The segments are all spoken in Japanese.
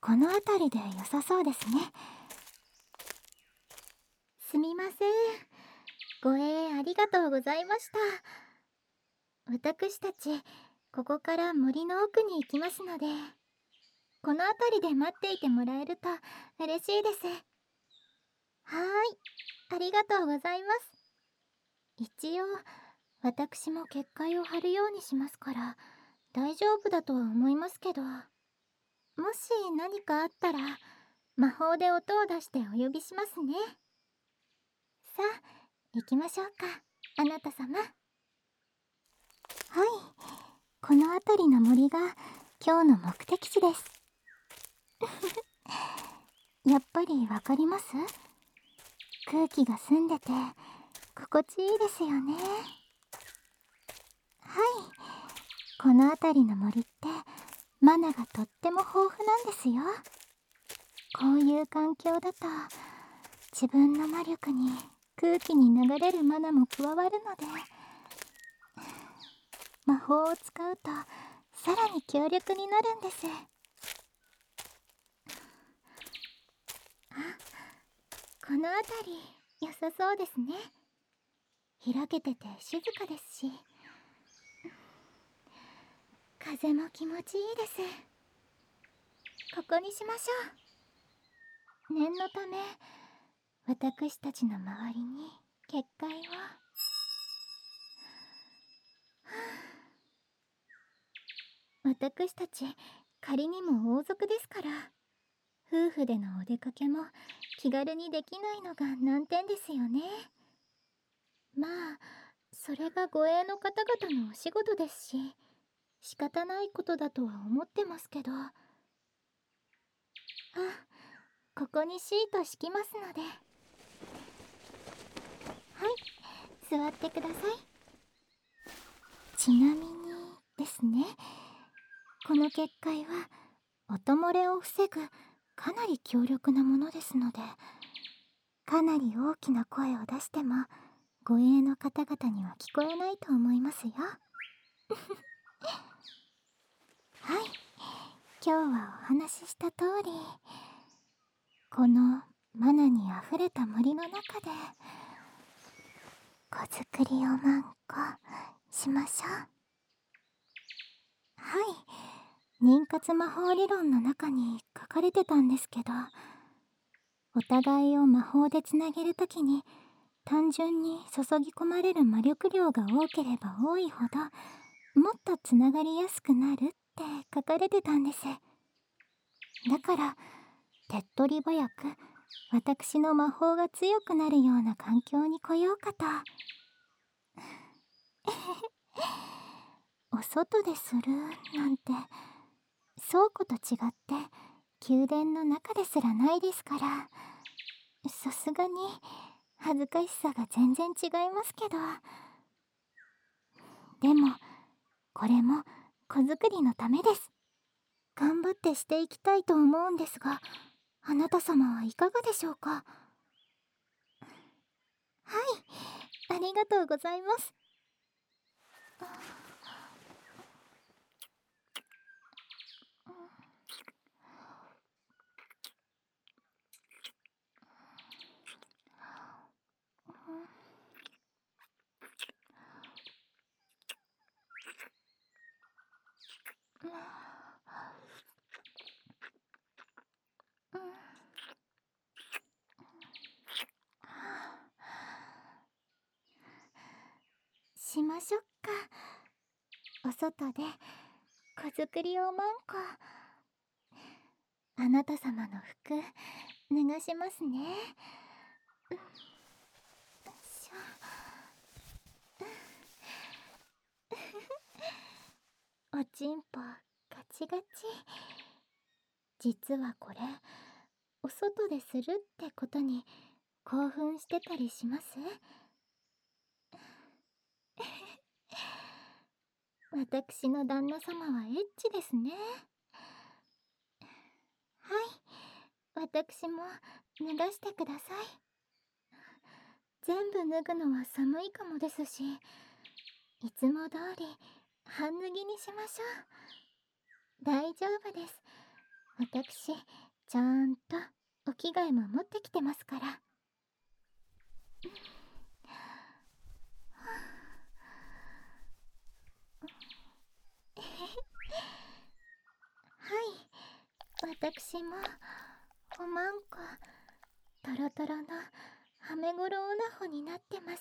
この辺りで良さそうですね。すみません。ご縁ありがとうございました。私たち、ここから森の奥に行きますので、この辺りで待っていてもらえると嬉しいです。はーい、ありがとうございます。一応、私も結界を張るようにしますから、大丈夫だとは思いますけど、もし何かあったら、魔法で音を出してお呼びしますね。さあ、行きましょうか、あなた様。はい、この辺りの森が今日の目的地です。やっぱりわかります？空気が澄んでて心地いいですよね。はい、この辺りの森ってマナがとっても豊富なんですよ。こういう環境だと自分の魔力に空気に流れるマナも加わるので、魔法を使うとさらに強力になるんです。あ、この辺り良さそうですね。開けてて静かですし、風も気持ちいいです。ここにしましょう。念のため私たちの周りに結界を。私たち仮にも王族ですから、夫婦でのお出かけも気軽にできないのが難点ですよね。まあそれが護衛の方々のお仕事ですし、仕方ないことだとは思ってますけど。ここにシート敷きますので。はい、座ってください。ちなみにですね、この結界は音漏れを防ぐかなり強力なものですので、かなり大きな声を出しても護衛の方々には聞こえないと思いますよ。はい、今日はお話しした通り、このマナにあふれた森の中で子作りをまんこしましょう。はい、妊活魔法理論の中に書かれてたんですけど、お互いを魔法でつなげるときに単純に注ぎ込まれる魔力量が多ければ多いほどもっとつながりやすくなるって書かれてたんです。だから手っ取り早く私の魔法が強くなるような環境に来ようかと。お外でするなんて倉庫と違って宮殿の中ですらないですから、さすがに恥ずかしさが全然違いますけど、でもこれも子作りのためです。頑張ってしていきたいと思うんですが、あなた様はいかがでしょうか？はい、ありがとうございます。しましょっか。お外で子作りをまんこ。あなた様の服脱がしますね。よいしょ。おちんぽガチガチ。実はこれお外でするってことに興奮してたりします？私の旦那様はエッチですね。はい、私も脱がしてください。全部脱ぐのは寒いかもですし、いつも通り半脱ぎにしましょう。大丈夫です。 私ちゃんとお着替えも持ってきてますから。はい、私もおまんこトロトロのはめごろおなほになってます。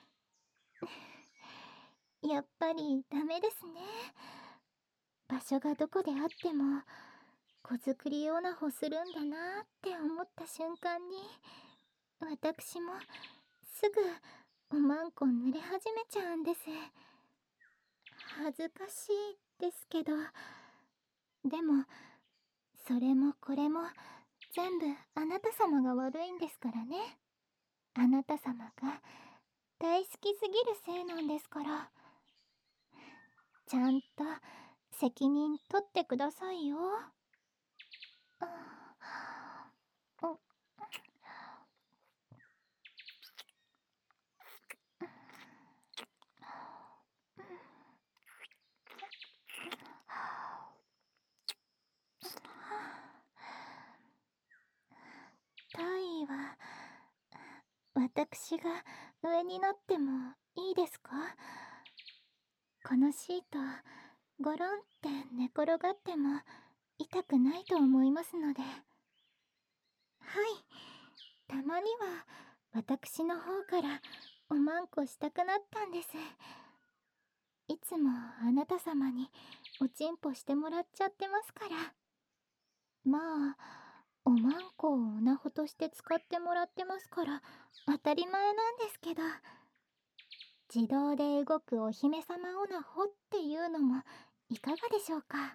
やっぱりダメですね。場所がどこであっても子作りオナホするんだなって思った瞬間に、私もすぐおまんこ濡れ始めちゃうんです。恥ずかしいですけど、でもそれもこれも全部あなた様が悪いんですからね。あなた様が大好きすぎるせいなんですから。ちゃんと責任取ってくださいよ。タイは私が上になってもいいですか？このシートゴロンって寝転がっても痛くないと思いますので。はい、たまには私の方からおまんこしたくなったんです。いつもあなた様におちんぽしてもらっちゃってますから。まあおまんこをおなほとして使ってもらってますから当たり前なんですけど、自動で動くお姫様オナホっていうのもいかがでしょうか？はい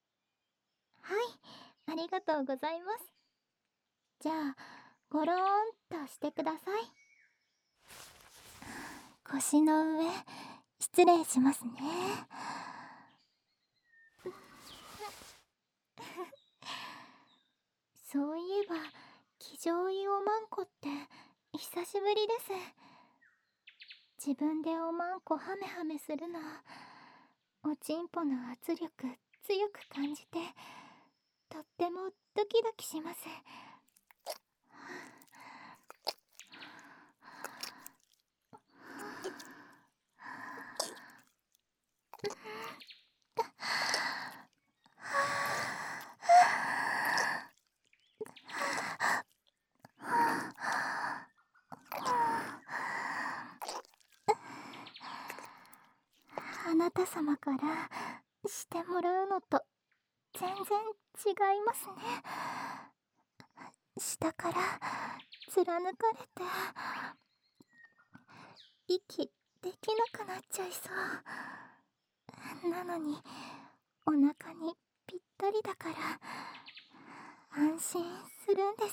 、ありがとうございます。じゃあゴローンとしてください。腰の上失礼しますね。そういえば騎乗位おまんこって久しぶりです。自分でおまんこハメハメするの、おちんぽの圧力強く感じてとってもドキドキします。あなた様からしてもらうのと全然違いますね。下から貫かれて息できなくなっちゃいそう。なのにお腹にぴったりだから安心するんです。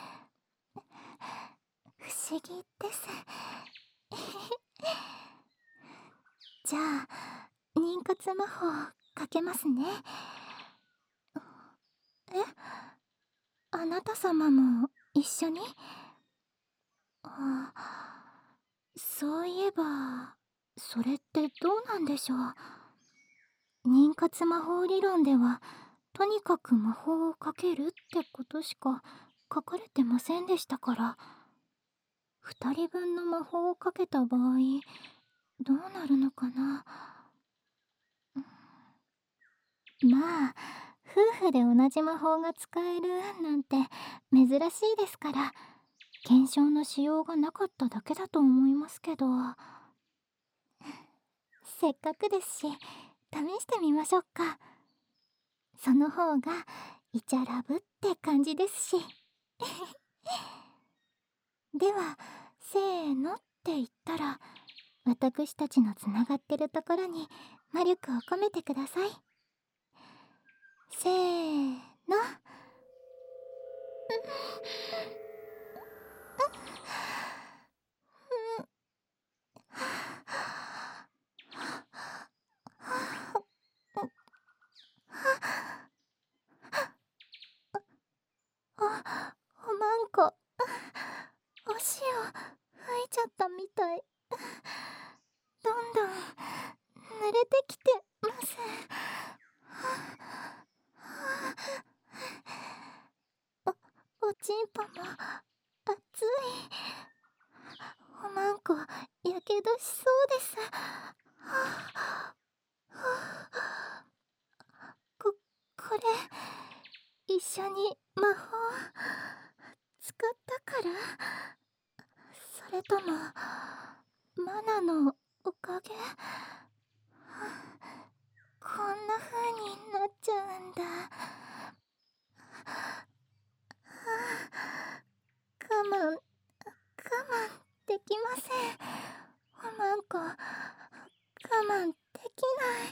不思議です。じゃあ妊活魔法かけますね。え、あなた様も一緒に？あ、そういえばそれってどうなんでしょう。妊活魔法理論ではとにかく魔法をかけるってことしか書かれてませんでしたから、2人分の魔法をかけた場合どうなるのかな。まあ夫婦で同じ魔法が使えるなんて珍しいですから、検証のしようがなかっただけだと思いますけど、せっかくですし試してみましょうか。その方がイチャラブって感じですし。ではせーのって言ったら私たちのつながってるところに魔力を込めてください。せーの。あ、おまんこお塩吹いちゃったみたい。どんどん濡れてきてます。 んぽも熱い。おまんこやけどしそうです。これ一緒に魔法使ったから？それともマナのおかげ？こんな風になっちゃうんだ。我慢できません。おまんこ我慢できない。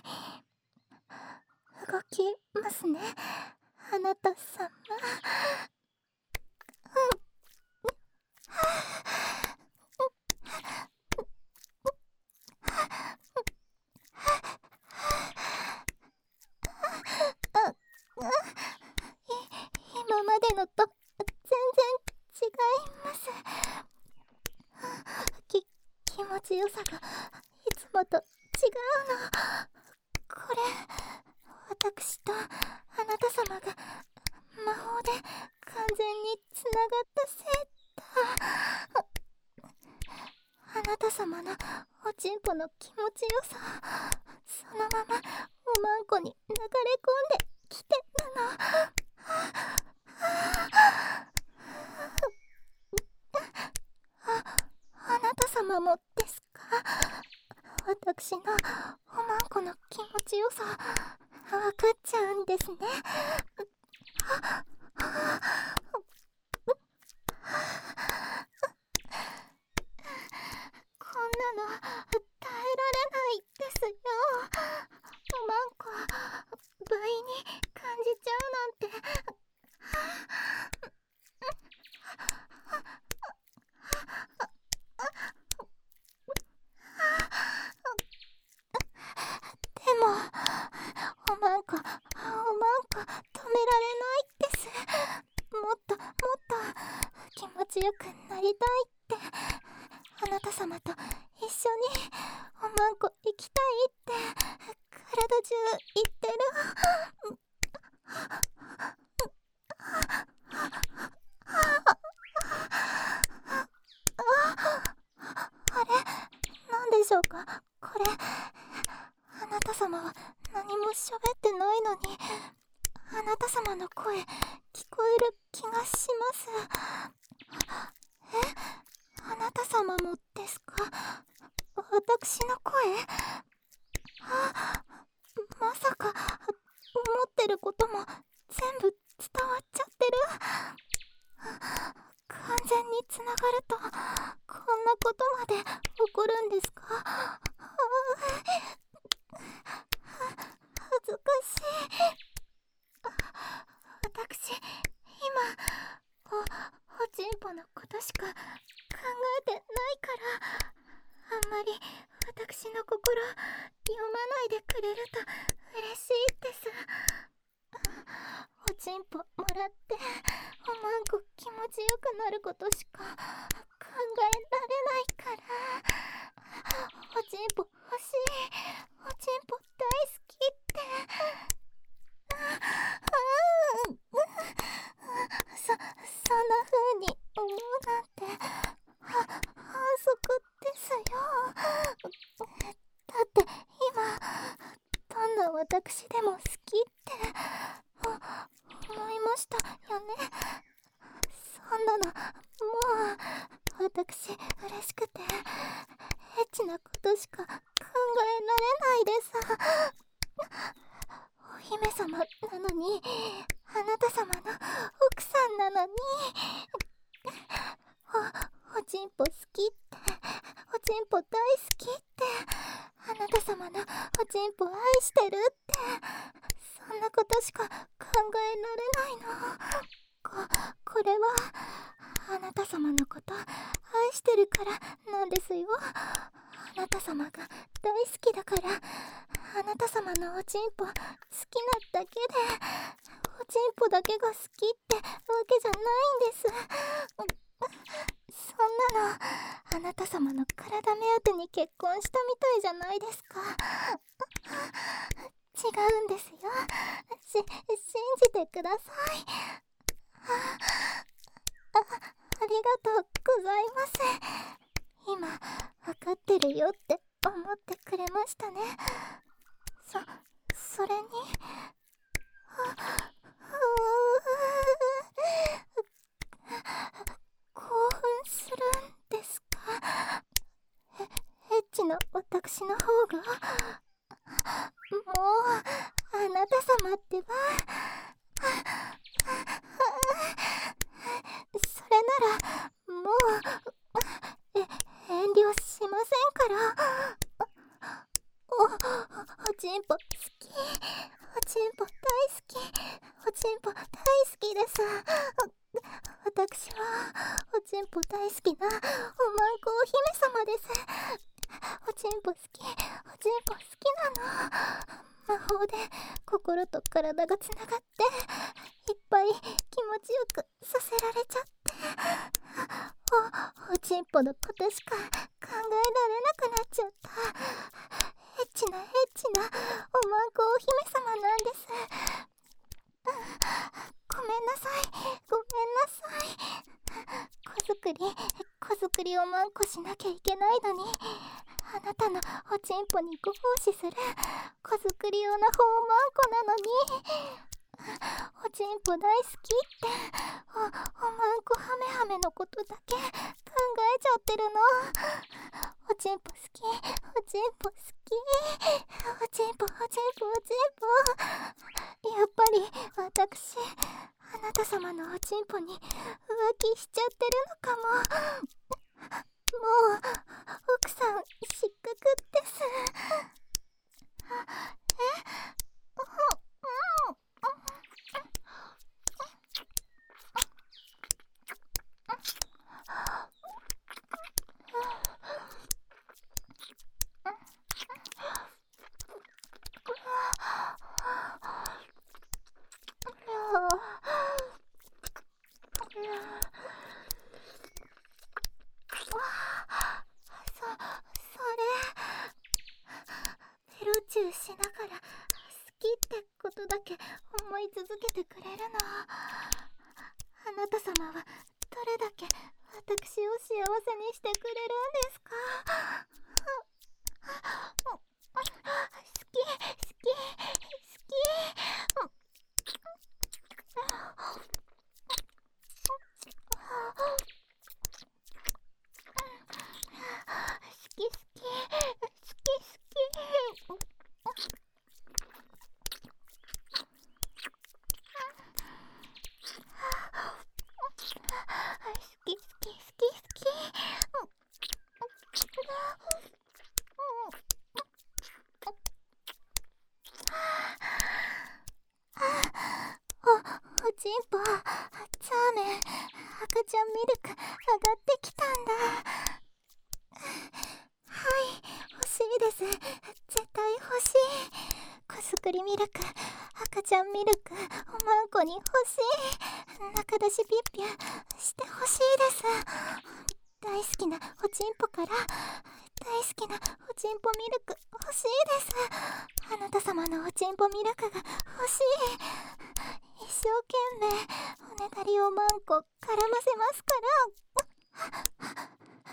動きますね、あなた様。今までのと全然違います。気持ちよさがいつもと違うの。これ私とあなた様が魔法で完全につながったせいだ。あなた様のおちんぽの気持ちよさ、そのままおまんこに流れ込んできてるの。あなた様もですか？私のおまんこの気持ちよさわかっちゃうんですね。こんなの耐えられないですよ。おまんこ倍に感じちゃうなんて。でもおまんこ止められないです。もっと気持ちよくなりたいってあなた様と一緒におまんこ行きたいって体中言ってる。あれ、なんでしょうかこれ。あなた様は何も喋ってないのにあなた様の声聞こえる気がします。あなた様もですか？私の声？まさか思ってることも全部伝わっちゃってる。完全につながるとこんなことまで起こるんですか？恥ずかしい。私今おちんぽのことしか考えてないからあんまり私の心読まないでくれると嬉しいです。おちんぽもらっておまんこ気持ちよくなることしか考えられないから。おちんぽ欲しい。おちんぽ大好きって。そんな風に思うなんて反則ですよ。だって今どんな私でも好きって思いましたよね。そんなのもう私嬉しくてエッチなことしか考えられないです。お姫様なのにあなた様の奥さんなのにおちんぽ好きっておちんぽ大好きってあなた様のおちんぽ愛してるってそんなことしか考えられないの。これはあなた様のこと愛してるからなんですよ。あなた様が大好きだからあなた様のおちんぽ好きなだけでおちんぽだけが好きってわけじゃないんです。そんなのあなた様の体目当てに結婚したみたいじゃないですか。違うんですよ。信じてください。 ありがとうございます。今、わかってるよって思ってくれましたね。それに、興奮するんですか？エッチな私の方が。もう、あなた様ってば。それなら、もう、遠慮しませんから。おちんぽ好き。おちんぽ大好き。おちんぽ大好きです。私はおちんぽ大好きなおまんこお姫様です。おちんぽ好き。おちんぽ好きなの。魔法で心と体がつながっていっぱい気持ちよくさせられちゃって、おちんぽのことしか考えられなくなっちゃった。エッチなおまんこお姫様なんです。ごめんなさい。子作りおまんこしなきゃいけないのに、あなたのおちんぽにご奉仕する子作り用なほおまんこなのに、おちんぽ大好きっておまんこハメハメのことだけ考えちゃってるの。おちんぽ好き。おちんぽ好き。おちんぽ。やっぱり私、あなた様のおちんぽに浮気しちゃってるのかも。もう奥さん失格です。ベロチューしながら好きってことだけ思い続けてくれるの。あなた様はどれだけ私を幸せにしてくれるんですか？好おちんぽ、チャーメン、赤ちゃんミルク上がってきたんだ。はい、欲しいです。絶対欲しい。子作りミルク、赤ちゃんミルク、おまんこに欲しい。中出しピッピュして欲しいです。大好きなおちんぽから大好きなおちんぽミルク欲しいです。あなた様のおちんぽミルクが欲しい。一生懸命おねだりおまんこ絡ませますから。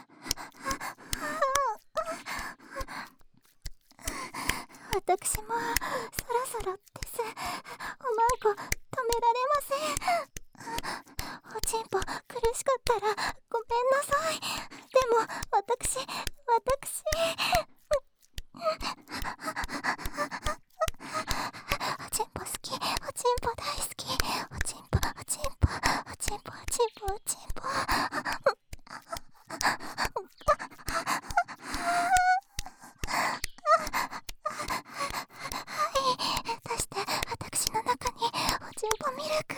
私もそろそろです。おまんこ止められません。おちんぽ苦しかったらごめんなさい。でも私おちんぽ好き。おちんぽ大好き。おちんぽ。出して、私の中におちんぽミルク。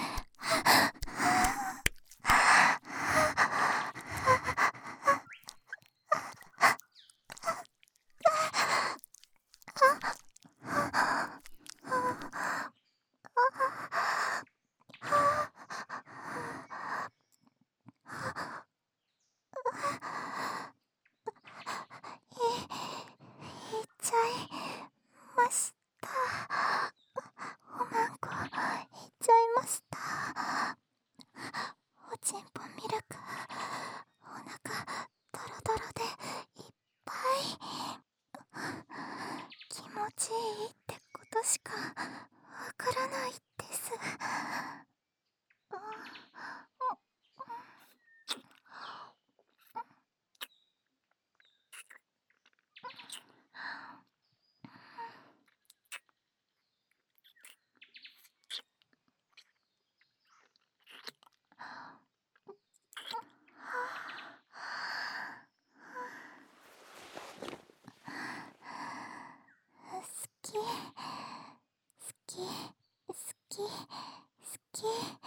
いっちゃいました。おまんこいっちゃいまからないです。好き、好き、好き、好き。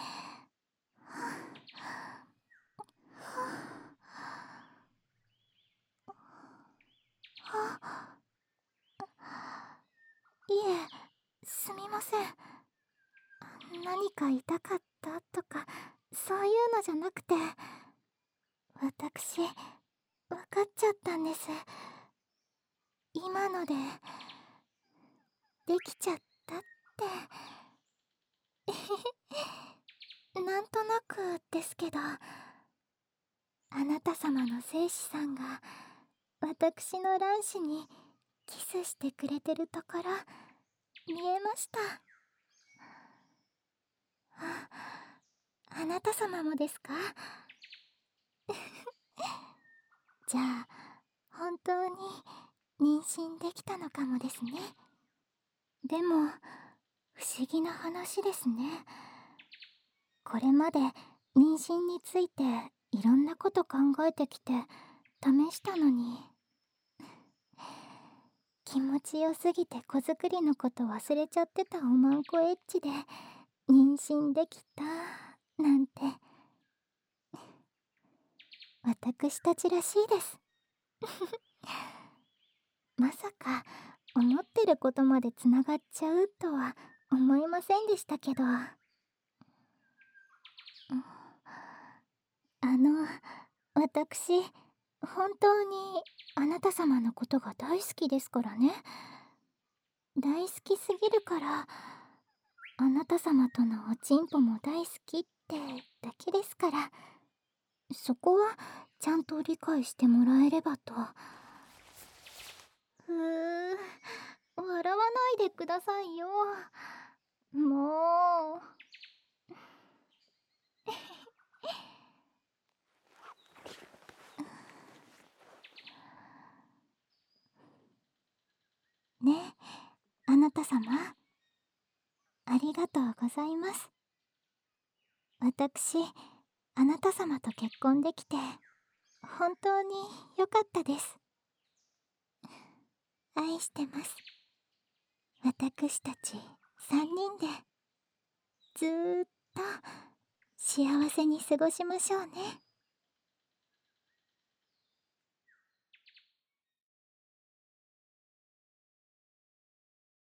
いえ、すみません。何か痛かったとか、そういうのじゃなくて、私、分かっちゃったんです。今ので、できちゃったって。なんとなくですけど、あなた様の生死さんが、私の卵子にキスしてくれてるところ、見えました。あなた様もですか？じゃあ、本当に妊娠できたのかもですね。でも、不思議な話ですね。これまで妊娠についていろんなこと考えてきて試したのに、気持ちよすぎて子作りのこと忘れちゃってたおまんこエッチで妊娠できたなんて、私たちらしいです。まさか思ってることまでつながっちゃうとは思いませんでしたけど。私、本当にあなた様のことが大好きですからね。大好きすぎるから、あなた様とのおちんぽも大好きってだけですから、そこはちゃんと理解してもらえればと。笑わないでくださいよ。もう。ね、あなた様、ありがとうございます。私、あなた様と結婚できて、本当に良かったです。愛してます。私たち3人で、ずーっと幸せに過ごしましょうね。